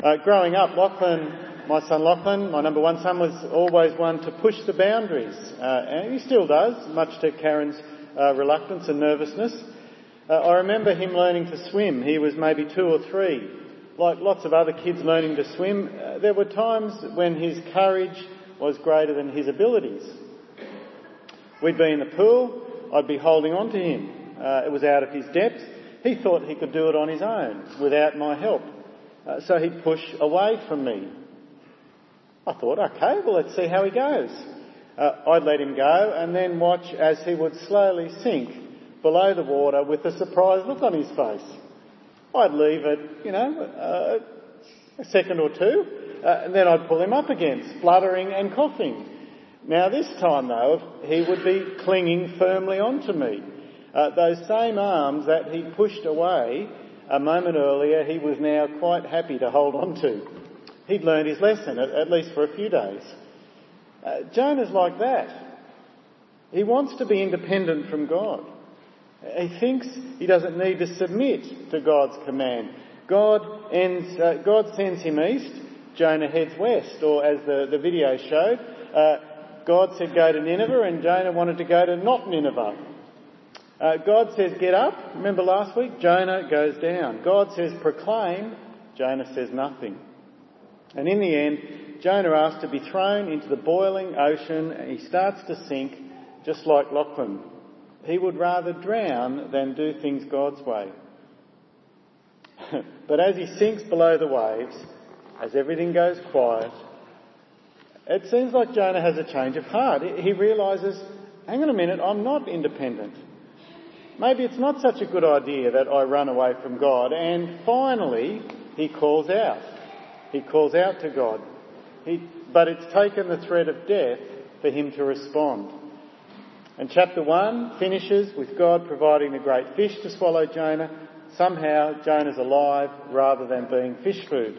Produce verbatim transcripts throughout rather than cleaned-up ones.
Uh, growing up, Lachlan, my son Lachlan, my number one son, was always one to push the boundaries. Uh, and he still does, much to Karen's uh, reluctance and nervousness. Uh, I remember him learning to swim. He was maybe two or three. Like lots of other kids learning to swim, uh, there were times when his courage was greater than his abilities. We'd be in the pool, I'd be holding on to him. Uh, it was out of his depth. He thought he could do it on his own, without my help. Uh, so he'd push away from me. I thought, okay, well, let's see how he goes. Uh, I'd let him go and then watch as he would slowly sink below the water with a surprised look on his face. I'd leave it, you know, uh, a second or two, uh, and then I'd pull him up again, spluttering and coughing. Now this time, though, he would be clinging firmly onto me. Uh, those same arms that he pushed away a moment earlier, he was now quite happy to hold on to. He'd learned his lesson, at, at least for a few days. Uh, Jonah's like that. He wants to be independent from God. He thinks he doesn't need to submit to God's command. God ends, uh, God sends him east, Jonah heads west. Or as the, the video showed, uh, God said go to Nineveh and Jonah wanted to go to not Nineveh. Uh, God says get up. Remember last week? Jonah goes down. God says proclaim. Jonah says nothing. And in the end, Jonah asks to be thrown into the boiling ocean and he starts to sink just like Lachlan. He would rather drown than do things God's way. But as he sinks below the waves, as everything goes quiet, it seems like Jonah has a change of heart. He realises, hang on a minute, I'm not independent. Maybe it's not such a good idea that I run away from God. And finally, he calls out. He calls out to God. He, but it's taken the threat of death for him to respond. And chapter one finishes with God providing the great fish to swallow Jonah. Somehow Jonah's alive rather than being fish food.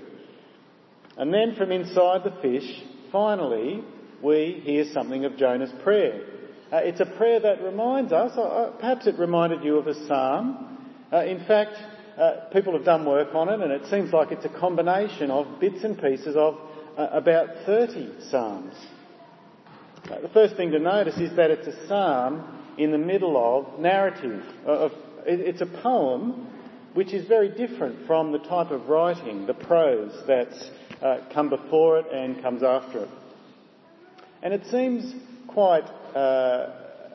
And then from inside the fish, finally, we hear something of Jonah's prayer. Uh, it's a prayer that reminds us, uh, perhaps it reminded you of a psalm. Uh, in fact, uh, people have done work on it and it seems like it's a combination of bits and pieces of uh, about thirty psalms. Uh, the first thing to notice is that it's a psalm in the middle of narrative. Of, it's a poem which is very different from the type of writing, the prose that's uh, come before it and comes after it. And it seems quite uh,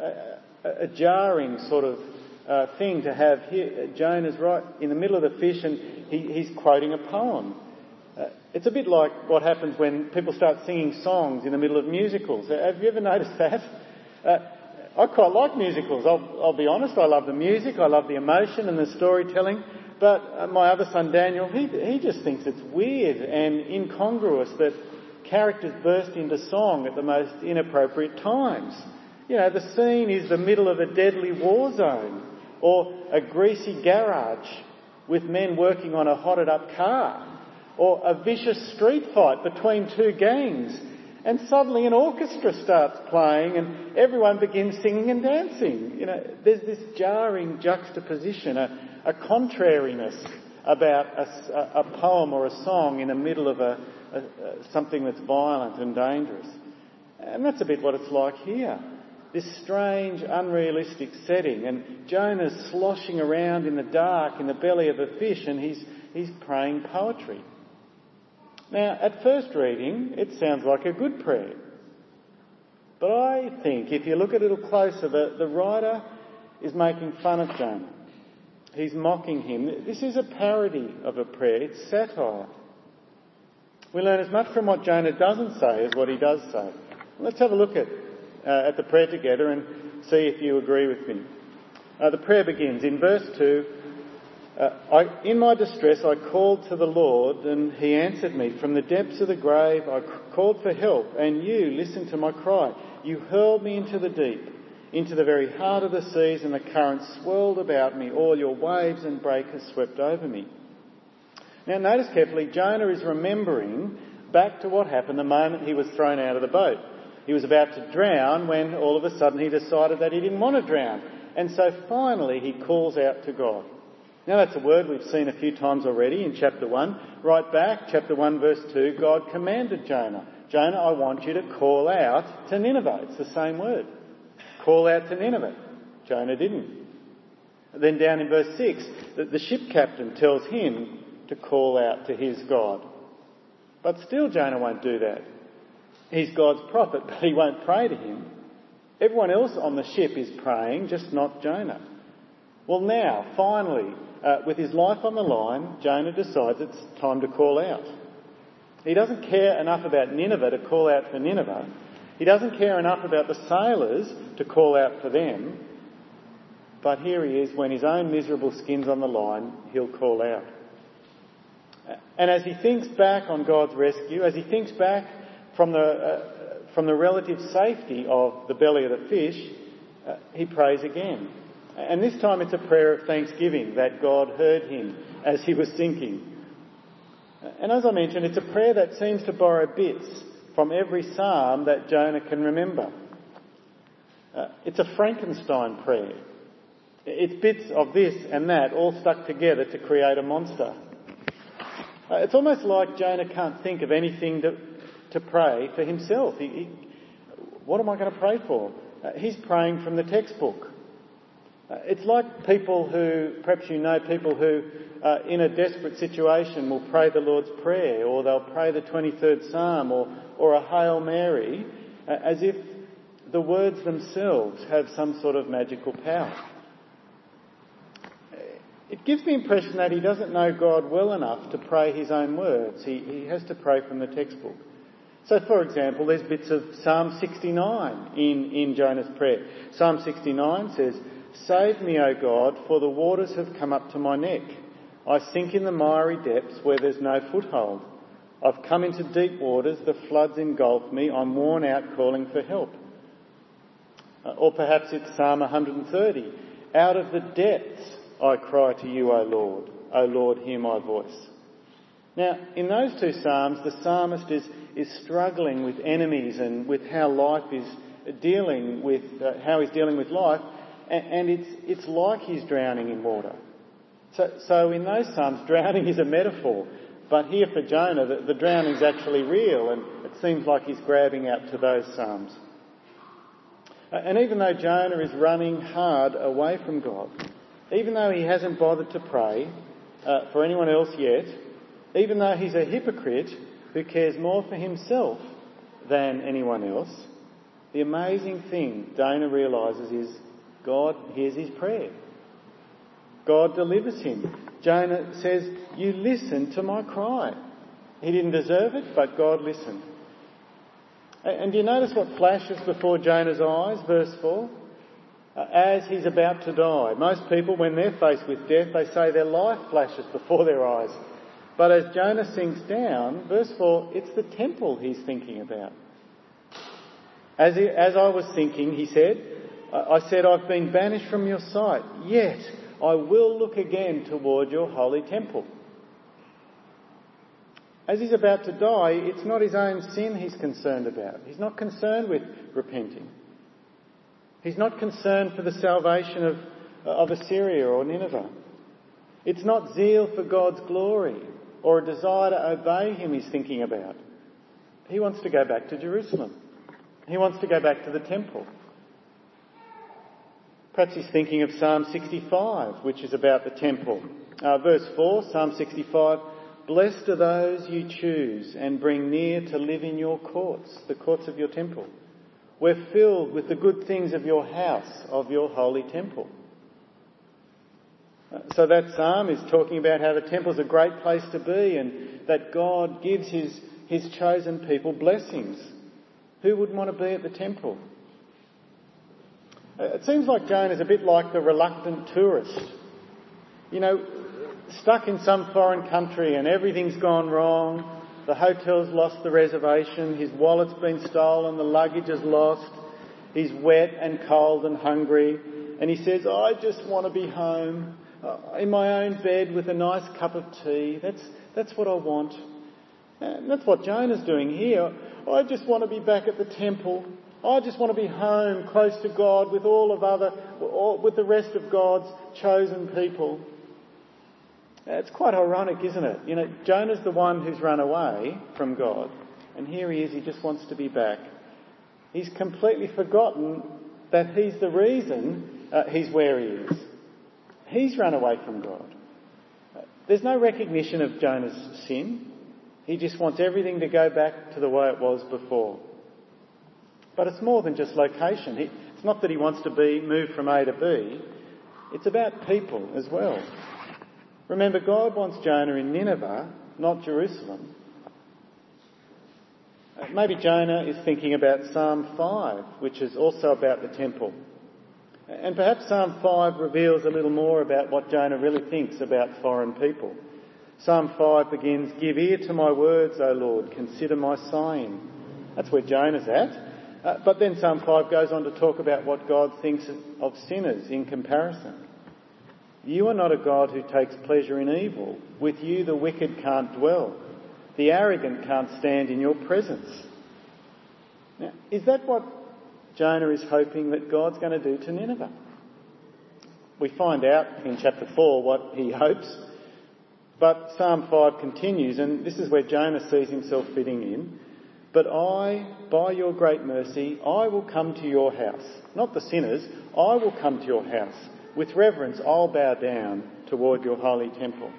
a, a jarring sort of uh, thing to have here. Jonah's right in the middle of the fish and he, he's quoting a poem. Uh, it's a bit like what happens when people start singing songs in the middle of musicals. Have you ever noticed that? Uh, I quite like musicals, I'll, I'll be honest. I love the music, I love the emotion and the storytelling. But uh, my other son Daniel, he, he just thinks it's weird and incongruous that characters burst into song at the most inappropriate times. You know, the scene is the middle of a deadly war zone or a greasy garage with men working on a hotted up car, or a vicious street fight between two gangs, and suddenly an orchestra starts playing and everyone begins singing and dancing. You know, there's this jarring juxtaposition, a, a contrariness about a, a poem or a song in the middle of a, a, a, something that's violent and dangerous. And that's a bit what it's like here. This strange, unrealistic setting, and Jonah's sloshing around in the dark in the belly of a fish and he's, he's praying poetry. Now, at first reading, it sounds like a good prayer. But I think if you look a little closer, the, the writer is making fun of Jonah. He's mocking him. This is a parody of a prayer. It's satire. We learn as much from what Jonah doesn't say as what he does say. Let's have a look at, uh, at the prayer together and see if you agree with me. Uh, the prayer begins in verse two. Uh, I, in my distress I called to the Lord and he answered me. From the depths of the grave I called for help and you listened to my cry. You hurled me into the deep, into the very heart of the seas, and the currents swirled about me. All your waves and breakers swept over me. Now notice carefully, Jonah is remembering back to what happened the moment he was thrown out of the boat. He was about to drown when all of a sudden he decided that he didn't want to drown. And so finally he calls out to God. Now that's a word we've seen a few times already in chapter one. Right back, chapter one verse two, God commanded Jonah, Jonah, I want you to call out to Nineveh. It's the same word. Call out to Nineveh. Jonah didn't. Then down in verse six, the, the ship captain tells him to call out to his God. But still Jonah won't do that. He's God's prophet, but he won't pray to him. Everyone else on the ship is praying, just not Jonah. Well now, finally, uh, with his life on the line, Jonah decides it's time to call out. He doesn't care enough about Nineveh to call out for Nineveh. He doesn't care enough about the sailors to call out for them. But here he is, when his own miserable skin's on the line, he'll call out. And as he thinks back on God's rescue, as he thinks back from the, uh, from the relative safety of the belly of the fish, uh, he prays again. And this time it's a prayer of thanksgiving that God heard him as he was sinking. And as I mentioned, it's a prayer that seems to borrow bits from every psalm that Jonah can remember. Uh, it's a Frankenstein prayer. It's bits of this and that all stuck together to create a monster. Uh, it's almost like Jonah can't think of anything to, to pray for himself. He, he, what am I going to pray for? Uh, he's praying from the textbook. Uh, it's like people who, perhaps you know people who uh, in a desperate situation will pray the Lord's Prayer, or they'll pray the twenty-third Psalm, or, or a Hail Mary, uh, as if the words themselves have some sort of magical power. It gives the impression that he doesn't know God well enough to pray his own words. He, he has to pray from the textbook. So, for example, there's bits of Psalm sixty-nine in, in Jonah's prayer. Psalm sixty-nine says, "Save me, O God, for the waters have come up to my neck. I sink in the miry depths where there's no foothold. I've come into deep waters, the floods engulf me, I'm worn out calling for help." Uh, or perhaps it's Psalm one thirty. "Out of the depths I cry to you, O Lord. O Lord, hear my voice." Now, in those two psalms, the psalmist is, is struggling with enemies and with how life is dealing with, uh, how he's dealing with life, and, and it's, it's like he's drowning in water. So, so in those psalms, drowning is a metaphor, but here for Jonah, the, the drowning is actually real, and it seems like he's grabbing out to those psalms. Uh, and even though Jonah is running hard away from God, even though he hasn't bothered to pray uh, for anyone else yet, even though he's a hypocrite who cares more for himself than anyone else, the amazing thing Jonah realises is God hears his prayer. God delivers him. Jonah says, "You listened to my cry." He didn't deserve it, but God listened. And do you notice what flashes before Jonah's eyes? Verse four. As he's about to die. Most people, when they're faced with death, they say their life flashes before their eyes. But as Jonah sinks down, verse four, it's the temple he's thinking about. As, he, as I was thinking, he said, I said, "I've been banished from your sight, yet I will look again toward your holy temple." As he's about to die, it's not his own sin he's concerned about. He's not concerned with repenting. He's not concerned for the salvation of, of Assyria or Nineveh. It's not zeal for God's glory or a desire to obey him he's thinking about. He wants to go back to Jerusalem. He wants to go back to the temple. Perhaps he's thinking of Psalm sixty-five, which is about the temple. Uh, verse four, Psalm sixty-five, "Blessed are those you choose and bring near to live in your courts," the courts of your temple. "We're filled with the good things of your house, of your holy temple." So that psalm is talking about how the temple's a great place to be and that God gives his, his chosen people blessings. Who would want to be at the temple? It seems like Jonah's a bit like the reluctant tourist. You know, stuck in some foreign country and everything's gone wrong. The hotel's lost the reservation, his wallet's been stolen, the luggage is lost, he's wet and cold and hungry, and he says, "I just want to be home, uh, in my own bed with a nice cup of tea. That's, that's what I want." And that's what Jonah's doing here. "I just want to be back at the temple. I just want to be home, close to God, with all of other, with the rest of God's chosen people." It's quite ironic, isn't it? You know, Jonah's the one who's run away from God, and here he is, he just wants to be back. He's completely forgotten that he's the reason uh, he's where he is. He's run away from God. Uh, there's no recognition of Jonah's sin. He just wants everything to go back to the way it was before. But it's more than just location. He, it's not that he wants to be moved from A to B. It's about people as well. Remember, God wants Jonah in Nineveh, not Jerusalem. Uh, maybe Jonah is thinking about Psalm five, which is also about the temple. And perhaps Psalm five reveals a little more about what Jonah really thinks about foreign people. Psalm five begins, "Give ear to my words, O Lord, consider my sighing." That's where Jonah's at. Uh, but then Psalm five goes on to talk about what God thinks of sinners in comparison. "You are not a God who takes pleasure in evil. With you the wicked can't dwell. The arrogant can't stand in your presence." Now, is that what Jonah is hoping that God's going to do to Nineveh? We find out in chapter four what he hopes. But Psalm five continues, and this is where Jonah sees himself fitting in. "But I, by your great mercy, I will come to your house." Not the sinners. "I will come to your house. With reverence, I'll bow down toward your holy temple."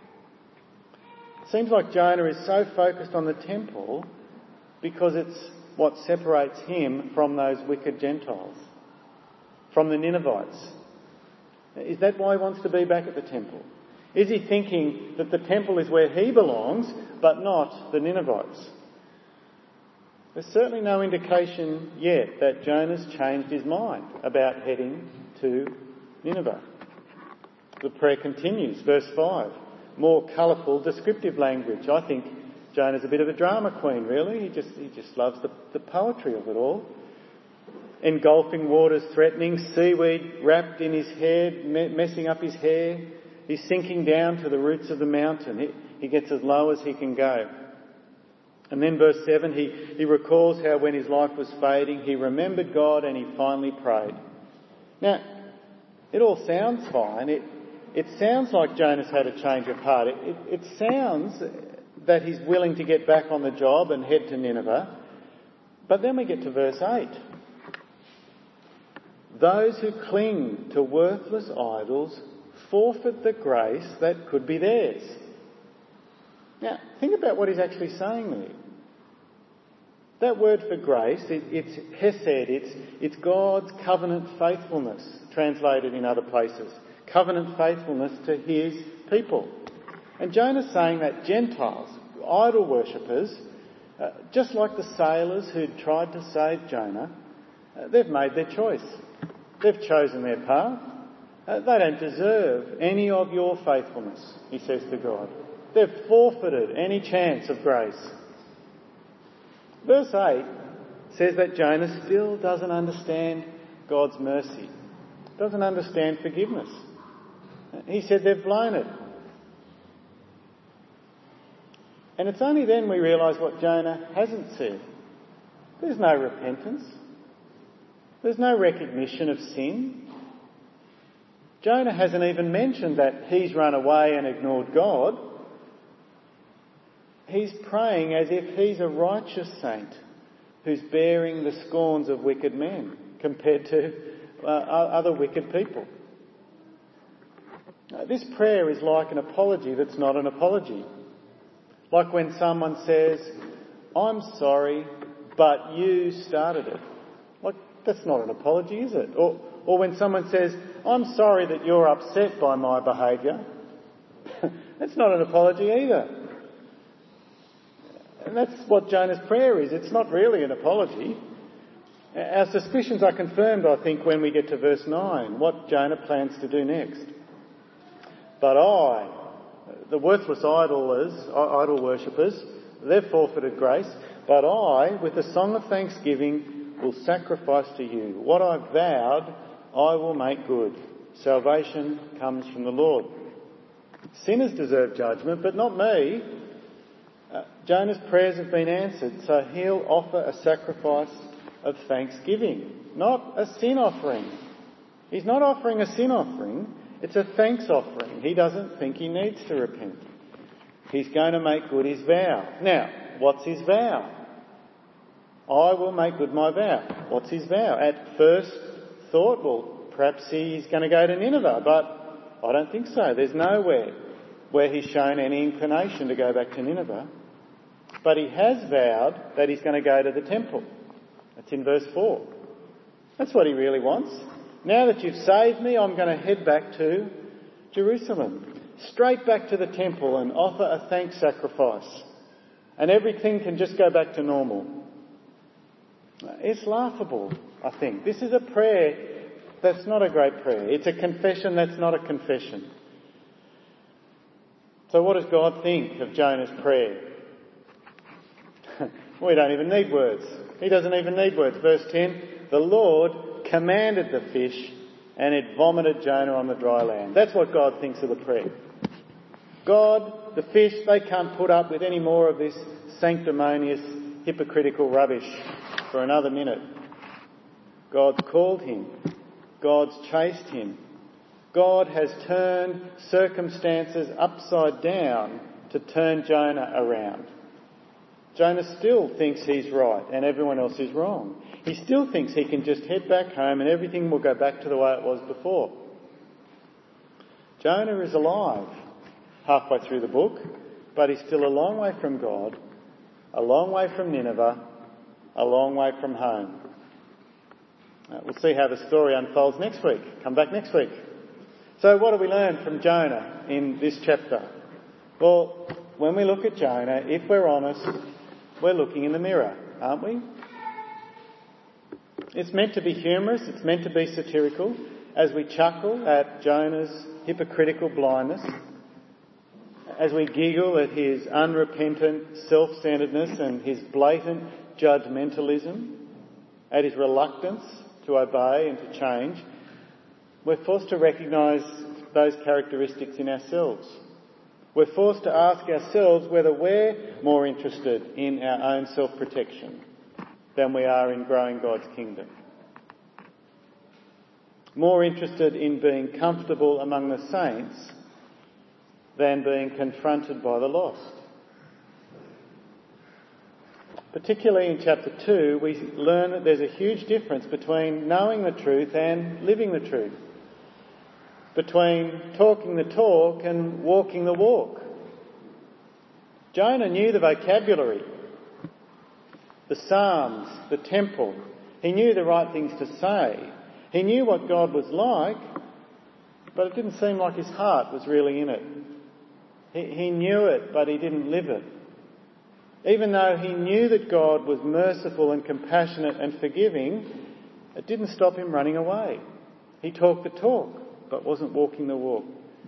It seems like Jonah is so focused on the temple because it's what separates him from those wicked Gentiles, from the Ninevites. Is that why he wants to be back at the temple? Is he thinking that the temple is where he belongs, but not the Ninevites? There's certainly no indication yet that Jonah's changed his mind about heading to Nineveh. The prayer continues, verse five. More colourful, descriptive language. I think Jonah's a bit of a drama queen, really. He just he just loves the, the poetry of it all. Engulfing waters threatening, seaweed wrapped in his hair, me- messing up his hair. He's sinking down to the roots of the mountain. He, he gets as low as he can go. And then verse seven, he, he recalls how when his life was fading, he remembered God and he finally prayed. Now, it all sounds fine. It, it sounds like Jonah's had a change of heart. It, it, it sounds that he's willing to get back on the job and head to Nineveh. But then we get to verse eight. "Those who cling to worthless idols forfeit the grace that could be theirs." Now, think about what he's actually saying there. That word for grace, it, it's hesed, it's, it's God's covenant faithfulness, translated in other places. Covenant faithfulness to his people. And Jonah's saying that Gentiles, idol worshippers, uh, just like the sailors who'd tried to save Jonah, uh, they've made their choice. They've chosen their path. Uh, they don't deserve any of your faithfulness, he says to God. They've forfeited any chance of grace. Verse eight says that Jonah still doesn't understand God's mercy, doesn't understand forgiveness. He said they've blown it. And it's only then we realise what Jonah hasn't said. There's no repentance. There's no recognition of sin. Jonah hasn't even mentioned that he's run away and ignored God. He's praying as if he's a righteous saint who's bearing the scorns of wicked men compared to uh, other wicked people. Now, this prayer is like an apology that's not an apology. Like when someone says, "I'm sorry, but you started it." Like, that's not an apology, is it? Or, or when someone says, "I'm sorry that you're upset by my behaviour." That's not an apology either. And that's what Jonah's prayer is. It's not really an apology. Our suspicions are confirmed, I think, when we get to verse nine, what Jonah plans to do next. "But I," the worthless idolers, idol worshippers, they've forfeited grace, "but I, with a song of thanksgiving, will sacrifice to you. What I've vowed, I will make good. Salvation comes from the Lord." Sinners deserve judgment, but not me. Uh, Jonah's prayers have been answered, so he'll offer a sacrifice of thanksgiving, not a sin offering. He's not offering a sin offering. It's a thanks offering. He doesn't think he needs to repent. He's going to make good his vow. Now, what's his vow? I will make good my vow. What's his vow? At first thought, well, perhaps he's going to go to Nineveh, but I don't think so. There's nowhere where he's shown any inclination to go back to Nineveh. But he has vowed that he's going to go to the temple. That's in verse four. That's what he really wants. Now that you've saved me, I'm going to head back to Jerusalem. Straight back to the temple and offer a thanks sacrifice. And everything can just go back to normal. It's laughable, I think. This is a prayer that's not a great prayer. It's a confession that's not a confession. So what does God think of Jonah's prayer? We don't even need words. He doesn't even need words. Verse ten, the Lord commanded the fish and it vomited Jonah on the dry land. That's what God thinks of the prayer. God, the fish, they can't put up with any more of this sanctimonious, hypocritical rubbish for another minute. God's called him. God's chased him. God has turned circumstances upside down to turn Jonah around. Jonah still thinks he's right and everyone else is wrong. He still thinks he can just head back home and everything will go back to the way it was before. Jonah is alive halfway through the book, but he's still a long way from God, a long way from Nineveh, a long way from home. Uh, we'll see how the story unfolds next week. Come back next week. So what do we learn from Jonah in this chapter? Well, when we look at Jonah, if we're honest, we're looking in the mirror, aren't we? It's meant to be humorous, it's meant to be satirical, as we chuckle at Jonah's hypocritical blindness, as we giggle at his unrepentant self-centeredness and his blatant judgmentalism, at his reluctance to obey and to change. We're forced to recognise those characteristics in ourselves. We're forced to ask ourselves whether we're more interested in our own self-protection than we are in growing God's kingdom. More interested in being comfortable among the saints than being confronted by the lost. Particularly in chapter two, we learn that there's a huge difference between knowing the truth and living the truth. Between talking the talk and walking the walk. Jonah knew the vocabulary, the Psalms, the temple. He knew the right things to say. He knew what God was like, but it didn't seem like his heart was really in it. He, he knew it, but he didn't live it. Even though he knew that God was merciful and compassionate and forgiving, it didn't stop him running away. He talked the talk, but wasn't walking the walk.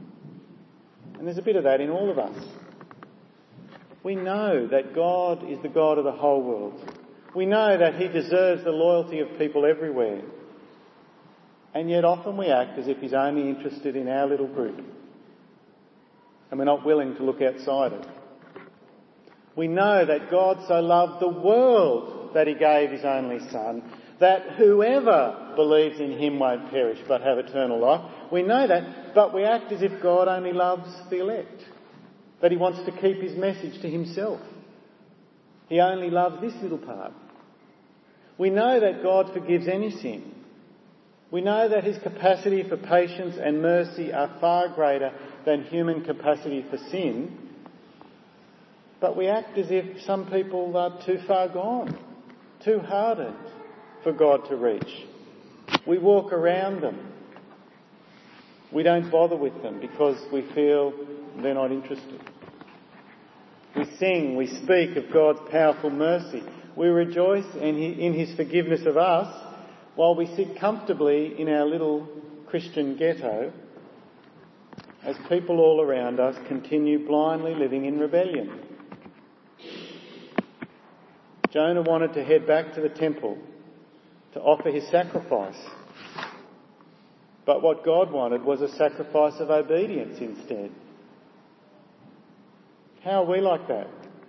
And there's a bit of that in all of us. We know that God is the God of the whole world. We know that he deserves the loyalty of people everywhere. And yet often we act as if he's only interested in our little group. And we're not willing to look outside it. We know that God so loved the world that he gave his only Son, that whoever believes in him won't perish but have eternal life. We know that, but we act as if God only loves the elect, that he wants to keep his message to himself. He only loves this little part. We know that God forgives any sin. We know that his capacity for patience and mercy are far greater than human capacity for sin. But we act as if some people are too far gone, too hardened for God to reach. We walk around them. We don't bother with them because we feel they're not interested. We sing, we speak of God's powerful mercy. We rejoice in his forgiveness of us while we sit comfortably in our little Christian ghetto as people all around us continue blindly living in rebellion. Jonah wanted to head back to the temple to offer his sacrifice. But what God wanted was a sacrifice of obedience instead. How are we like that?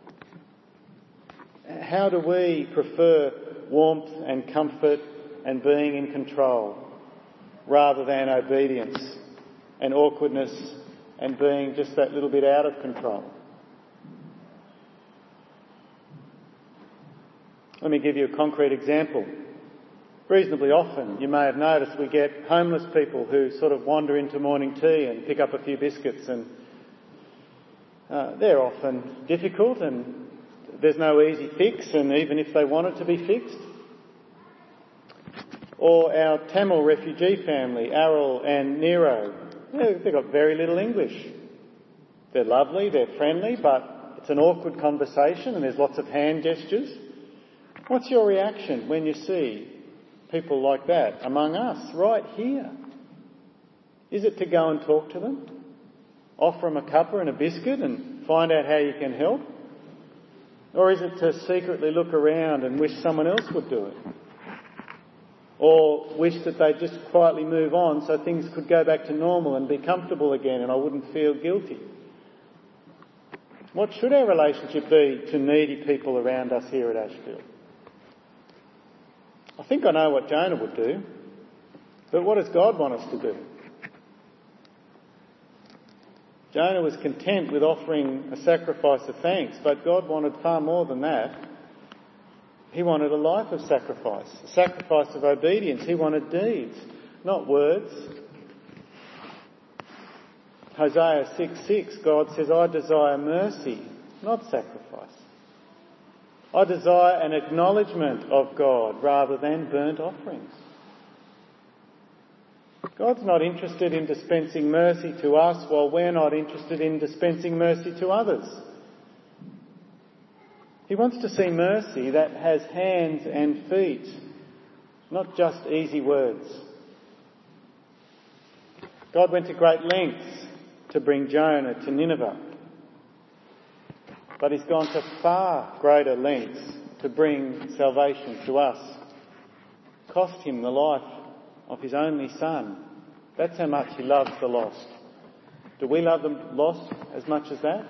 How do we prefer warmth and comfort and being in control rather than obedience and awkwardness and being just that little bit out of control. Let me give you a concrete example. Reasonably often, you may have noticed, we get homeless people who sort of wander into morning tea and pick up a few biscuits, and uh, they're often difficult and there's no easy fix, and even if they want it to be fixed. Or our Tamil refugee family, Errol and Nero, they've got very little English. They're lovely, they're friendly, but it's an awkward conversation and there's lots of hand gestures. What's your reaction when you see people like that among us, right here? Is it to go and talk to them? Offer them a cuppa and a biscuit and find out how you can help? Or is it to secretly look around and wish someone else would do it? Or wish that they'd just quietly move on so things could go back to normal and be comfortable again and I wouldn't feel guilty? What should our relationship be to needy people around us here at Ashfield? I think I know what Jonah would do, but what does God want us to do? Jonah was content with offering a sacrifice of thanks, but God wanted far more than that. He wanted a life of sacrifice, a sacrifice of obedience. He wanted deeds, not words. Hosea six six, God says, I desire mercy, not sacrifice. I desire an acknowledgement of God rather than burnt offerings. God's not interested in dispensing mercy to us while we're not interested in dispensing mercy to others. He wants to see mercy that has hands and feet, not just easy words. God went to great lengths to bring Jonah to Nineveh, but he's gone to far greater lengths to bring salvation to us. Cost him the life of his only son. That's how much he loves the lost. Do we love the lost as much as that?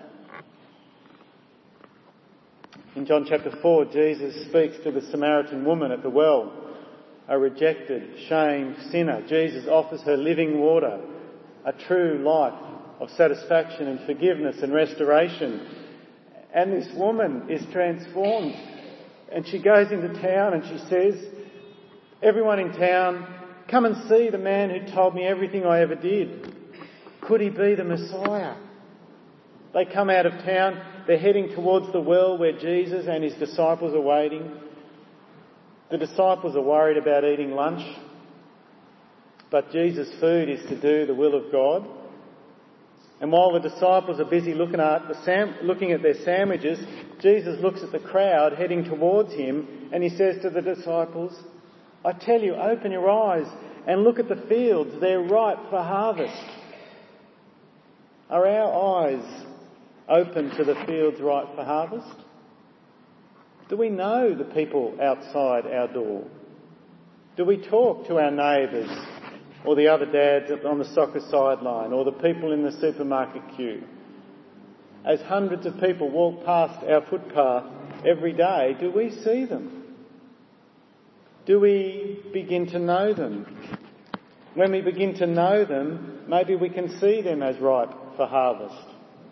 In John chapter four, Jesus speaks to the Samaritan woman at the well, a rejected, shamed sinner. Jesus offers her living water, a true life of satisfaction and forgiveness and restoration. And this woman is transformed. And she goes into town and she says, everyone in town, come and see the man who told me everything I ever did. Could he be the Messiah? They come out of town. They're heading towards the well where Jesus and his disciples are waiting. The disciples are worried about eating lunch. But Jesus' food is to do the will of God. And while the disciples are busy looking at, the sam- looking at their sandwiches, Jesus looks at the crowd heading towards him and he says to the disciples, I tell you, open your eyes and look at the fields. They're ripe for harvest. Are our eyes open to the fields ripe for harvest? Do we know the people outside our door? Do we talk to our neighbours or the other dads on the soccer sideline or the people in the supermarket queue? As hundreds of people walk past our footpath every day, do we see them? Do we begin to know them? When we begin to know them, maybe we can see them as ripe for harvest.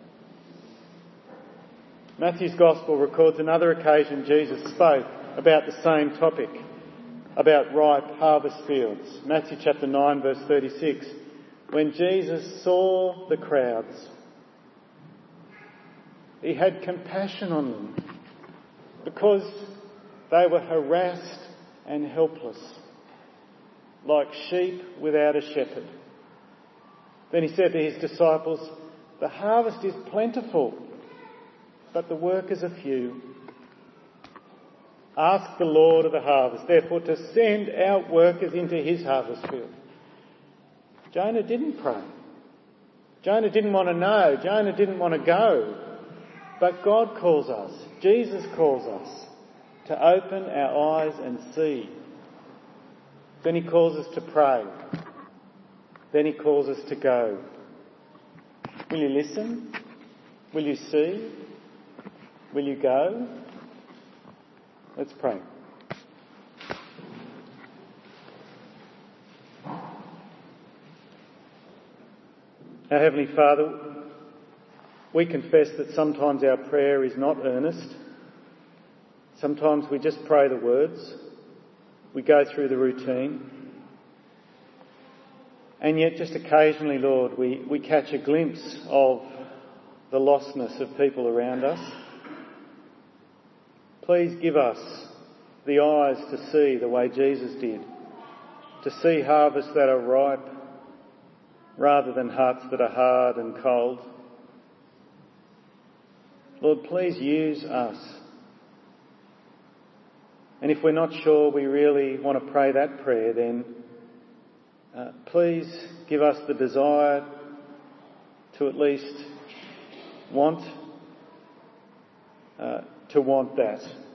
Matthew's Gospel records another occasion Jesus spoke about the same topic, about ripe harvest fields. Matthew chapter nine verse thirty-six. When Jesus saw the crowds, he had compassion on them because they were harassed and helpless, like sheep without a shepherd. Then he said to his disciples, the harvest is plentiful, but the workers are few. Ask the Lord of the harvest, therefore, to send out workers into his harvest field. Jonah didn't pray. Jonah didn't want to know. Jonah didn't want to go. But God calls us, Jesus calls us, to open our eyes and see. Then he calls us to pray. Then he calls us to go. Will you listen? Will you see? Will you go? Let's pray. Our Heavenly Father, we confess that sometimes our prayer is not earnest. Sometimes we just pray the words. We go through the routine. And yet just occasionally, Lord, we, we catch a glimpse of the lostness of people around us. Please give us the eyes to see the way Jesus did, to see harvests that are ripe rather than hearts that are hard and cold. Lord, please use us. And if we're not sure we really want to pray that prayer, then uh, please give us the desire to at least want uh, to want that.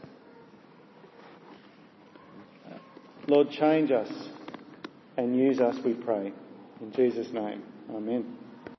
Uh, Lord, change us and use us, we pray. In Jesus' name, amen.